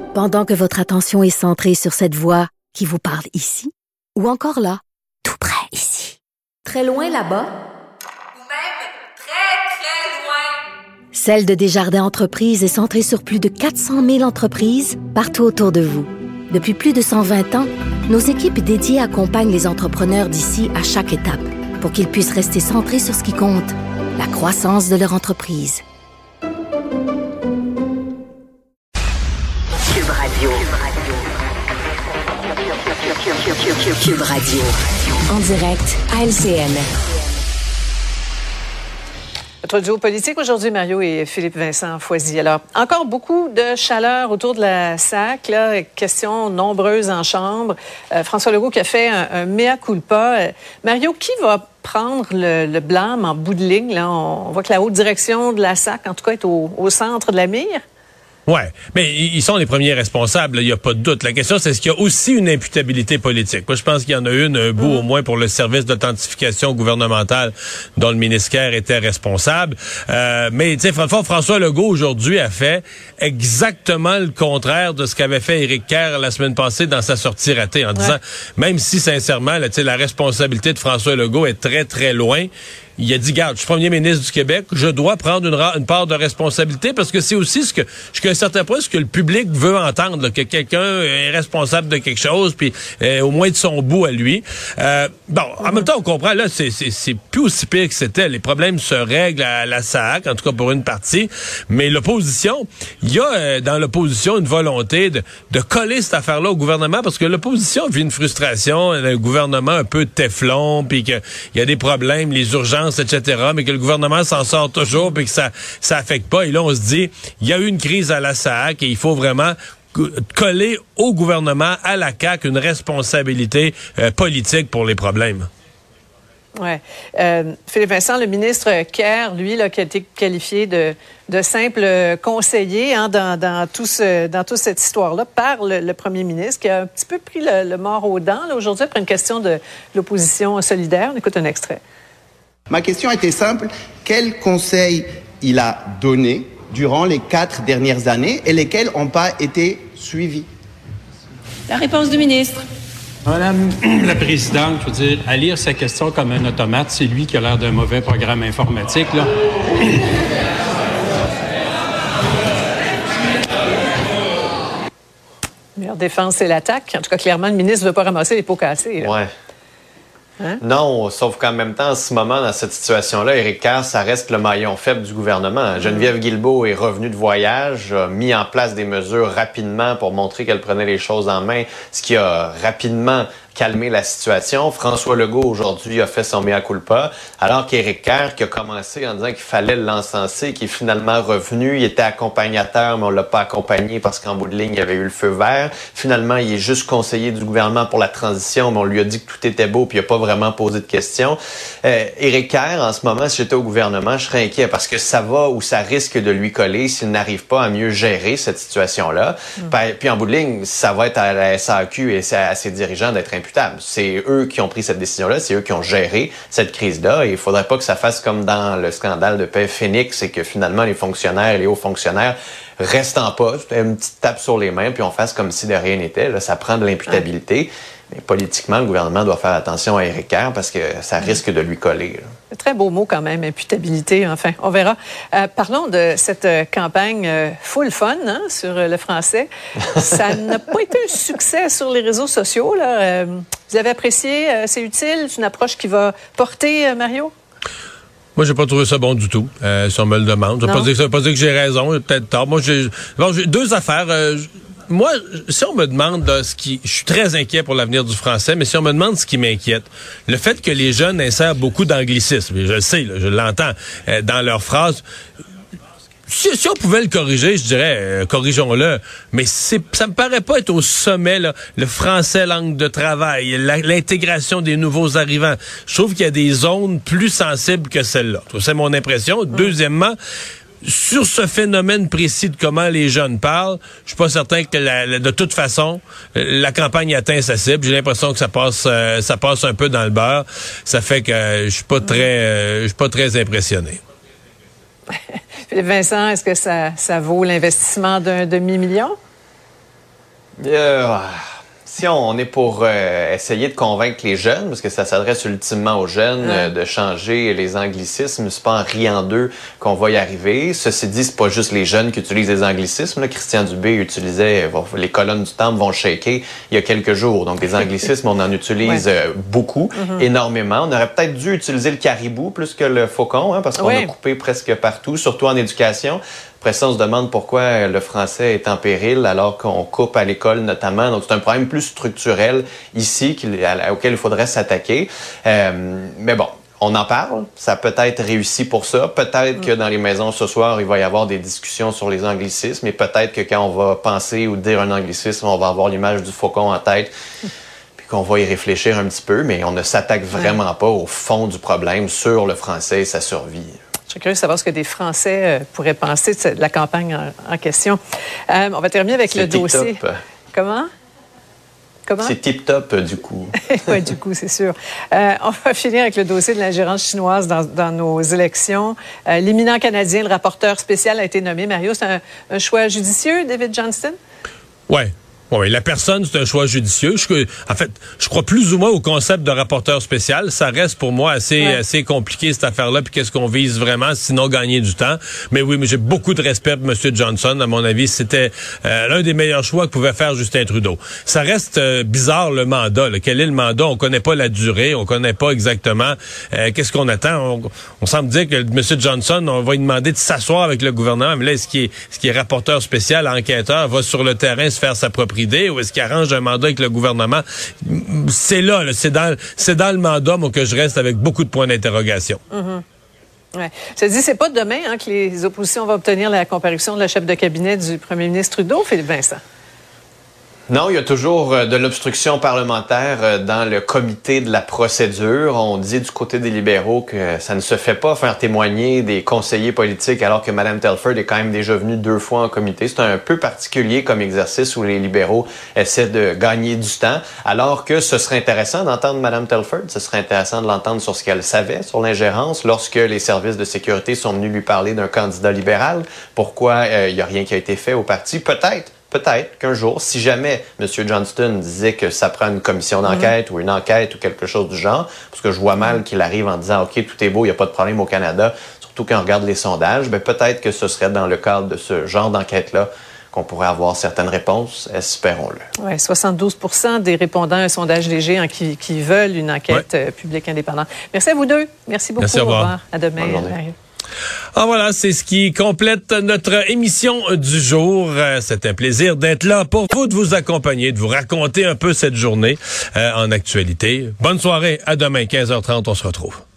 Pendant que votre attention est centrée sur cette voix qui vous parle ici, ou encore là, tout près ici, très loin là-bas, ou même très, très loin. Celle de Desjardins Entreprises est centrée sur plus de 400 000 entreprises partout autour de vous. Depuis plus de 120 ans, nos équipes dédiées accompagnent les entrepreneurs d'ici à chaque étape pour qu'ils puissent rester centrés sur ce qui compte, la croissance de leur entreprise. Cube Radio. Cube Radio. En direct à LCN. Notre duo politique aujourd'hui, Mario et Philippe Vincent Foisy. Alors, encore beaucoup de chaleur autour de la SAC, là, questions nombreuses en chambre. François Legault qui a fait un mea culpa. Mario, qui va prendre le blâme en bout de ligne? Là, on voit que la haute direction de la SAC, en tout cas, est au centre de la mire. Ouais, mais ils sont les premiers responsables, il n'y a pas de doute. La question, c'est est-ce qu'il y a aussi une imputabilité politique? Moi, je pense qu'il y en a un bout au moins pour le service d'authentification gouvernementale dont le ministère était responsable. Mais, tu sais, François Legault, aujourd'hui, a fait exactement le contraire de ce qu'avait fait Éric Kerr la semaine passée dans sa sortie ratée, en disant, même si, sincèrement, là, la responsabilité de François Legault est très, très loin, il a dit, garde, je suis premier ministre du Québec, je dois prendre une part de responsabilité parce que c'est aussi jusqu'à un certain point, ce que le public veut entendre, là, que quelqu'un est responsable de quelque chose, puis au moins de son bout à lui. En même temps, on comprend, là, c'est plus aussi pire que c'était. Les problèmes se règlent à la SAC, en tout cas pour une partie, mais l'opposition, il y a dans l'opposition une volonté de coller cette affaire-là au gouvernement parce que l'opposition vit une frustration, un gouvernement un peu téflon, puis qu'il y a des problèmes, les urgences, etc., mais que le gouvernement s'en sort toujours puis que ça affecte pas. Et là, on se dit, il y a eu une crise à la SAC et il faut vraiment coller au gouvernement, à la CAQ, une responsabilité politique pour les problèmes. Ouais. Philippe Vincent, le ministre Kerr, lui, là, qui a été qualifié de simple conseiller dans toute cette histoire-là par le premier ministre, qui a un petit peu pris le mort aux dents là, aujourd'hui après une question de l'opposition solidaire. On écoute un extrait. Ma question était simple. Quels conseils il a donnés durant les 4 dernières années et lesquels n'ont pas été suivis? La réponse du ministre. Madame la Présidente, je veux dire, à lire sa question comme un automate, c'est lui qui a l'air d'un mauvais programme informatique, là. Meilleure défense, c'est l'attaque. En tout cas, clairement, le ministre ne veut pas ramasser les pots cassés. Là. Ouais. Hein? Non, sauf qu'en même temps, en ce moment, dans cette situation-là, Éric Kerr, ça reste le maillon faible du gouvernement. Geneviève Guilbeault est revenue de voyage, a mis en place des mesures rapidement pour montrer qu'elle prenait les choses en main, ce qui a rapidement calmé la situation. François Legault, aujourd'hui, a fait son mea culpa, alors qu'Éric Kerr, qui a commencé en disant qu'il fallait l'encenser, qui est finalement revenu, il était accompagnateur, mais on l'a pas accompagné parce qu'en bout de ligne, il y avait eu le feu vert. Finalement, il est juste conseiller du gouvernement pour la transition, mais on lui a dit que tout était beau, puis il a pas vraiment posé de questions. Éric Kerr, en ce moment, si j'étais au gouvernement, je serais inquiet parce que ça va ou ça risque de lui coller s'il n'arrive pas à mieux gérer cette situation-là. Puis en bout de ligne, ça va être à la SAQ et à ses dirigeants d'être imputables. C'est eux qui ont pris cette décision-là, c'est eux qui ont géré cette crise-là. Et il faudrait pas que ça fasse comme dans le scandale de paix Phoenix et que finalement les fonctionnaires, les hauts fonctionnaires restent en poste, une petite tape sur les mains, puis on fasse comme si de rien n'était. Là, ça prend de l'imputabilité. Mais politiquement, le gouvernement doit faire attention à Éric Kerr parce que ça risque de lui coller. Là. Très beau mot quand même, imputabilité, enfin, on verra. Parlons de cette campagne full fun sur le français. Ça n'a pas été un succès sur les réseaux sociaux. Là. Vous avez apprécié, c'est utile, c'est une approche qui va porter, Mario? Moi, j'ai pas trouvé ça bon du tout, si on me le demande. Ça veut pas dire que j'ai raison, j'ai peut-être tort. Moi, j'ai deux affaires. Moi, si on me demande je suis très inquiet pour l'avenir du français, mais si on me demande ce qui m'inquiète, le fait que les jeunes insèrent beaucoup d'anglicisme, je le sais, là, je l'entends dans leurs phrases. Si on pouvait le corriger, je dirais, corrigeons-le. Mais ça me paraît pas être au sommet, là. Le français, langue de travail, l'intégration des nouveaux arrivants. Je trouve qu'il y a des zones plus sensibles que celle-là. C'est mon impression. Deuxièmement, sur ce phénomène précis de comment les jeunes parlent, je suis pas certain que de toute façon, la campagne atteint sa cible. J'ai l'impression que ça passe un peu dans le beurre. Ça fait que je suis pas très impressionné. Philippe Vincent, est-ce que ça vaut l'investissement d'un demi-million? Si on est pour essayer de convaincre les jeunes, parce que ça s'adresse ultimement aux jeunes, de changer les anglicismes, c'est pas en riant d'eux qu'on va y arriver. Ceci dit, c'est pas juste les jeunes qui utilisent les anglicismes. Là, Christian Dubé utilisait les colonnes du temple vont shaker il y a quelques jours. Donc des anglicismes, on en utilise beaucoup, énormément. On aurait peut-être dû utiliser le caribou plus que le faucon, parce qu'on a coupé presque partout, surtout en éducation. Après ça, on se demande pourquoi le français est en péril alors qu'on coupe à l'école notamment. Donc, c'est un problème plus structurel ici auquel il faudrait s'attaquer. Mais bon, on en parle. Ça a peut-être réussi pour ça. Peut-être que dans les maisons ce soir, il va y avoir des discussions sur les anglicismes. Et peut-être que quand on va penser ou dire un anglicisme, on va avoir l'image du faucon en tête. Puis qu'on va y réfléchir un petit peu. Mais on ne s'attaque vraiment pas au fond du problème sur le français et sa survie. Je suis curieux de savoir ce que des Français pourraient penser de la campagne en question. On va terminer avec le dossier. Comment? C'est tip-top, du coup. Oui, du coup, c'est sûr. On va finir avec le dossier de l'ingérence chinoise dans nos élections. L'éminent Canadien, le rapporteur spécial, a été nommé. Mario, c'est un choix judicieux, David Johnston? Oui. Oui, la personne, c'est un choix judicieux. En fait, je crois plus ou moins au concept de rapporteur spécial. Ça reste pour moi assez compliqué, cette affaire-là, puis qu'est-ce qu'on vise vraiment, sinon gagner du temps. Mais oui, mais j'ai beaucoup de respect pour M. Johnson. À mon avis, c'était l'un des meilleurs choix que pouvait faire Justin Trudeau. Ça reste bizarre, le mandat. Là. Quel est le mandat? On connaît pas la durée, on connaît pas exactement qu'est-ce qu'on attend. On semble dire que M. Johnson, on va lui demander de s'asseoir avec le gouvernement, mais là, ce qui est rapporteur spécial, enquêteur, va sur le terrain se faire sa propre idée, ou est-ce qu'il arrange un mandat avec le gouvernement? C'est c'est dans le mandat, moi, que je reste avec beaucoup de points d'interrogation. Ouais. Je te dis, c'est pas demain que les oppositions vont obtenir la comparution de la chef de cabinet du premier ministre Trudeau, Philippe Vincent. Non, il y a toujours de l'obstruction parlementaire dans le comité de la procédure. On dit du côté des libéraux que ça ne se fait pas faire témoigner des conseillers politiques alors que Mme Telford est quand même déjà venue 2 fois en comité. C'est un peu particulier comme exercice où les libéraux essaient de gagner du temps, alors que ce serait intéressant d'entendre Mme Telford. Ce serait intéressant de l'entendre sur ce qu'elle savait sur l'ingérence lorsque les services de sécurité sont venus lui parler d'un candidat libéral. Pourquoi il n'y a rien qui a été fait au parti? Peut-être qu'un jour, si jamais M. Johnston disait que ça prend une commission d'enquête ou une enquête ou quelque chose du genre, parce que je vois mal qu'il arrive en disant « OK, tout est beau, il n'y a pas de problème au Canada », surtout quand on regarde les sondages, peut-être que ce serait dans le cadre de ce genre d'enquête-là qu'on pourrait avoir certaines réponses, espérons-le. Oui, 72% des répondants à un sondage léger qui veulent une enquête publique indépendante. Merci à vous deux. Merci beaucoup. Merci, au revoir. À demain. Ah voilà, c'est ce qui complète notre émission du jour. C'est un plaisir d'être là pour vous, de vous accompagner, de vous raconter un peu cette journée en actualité. Bonne soirée, à demain, 15h30, on se retrouve.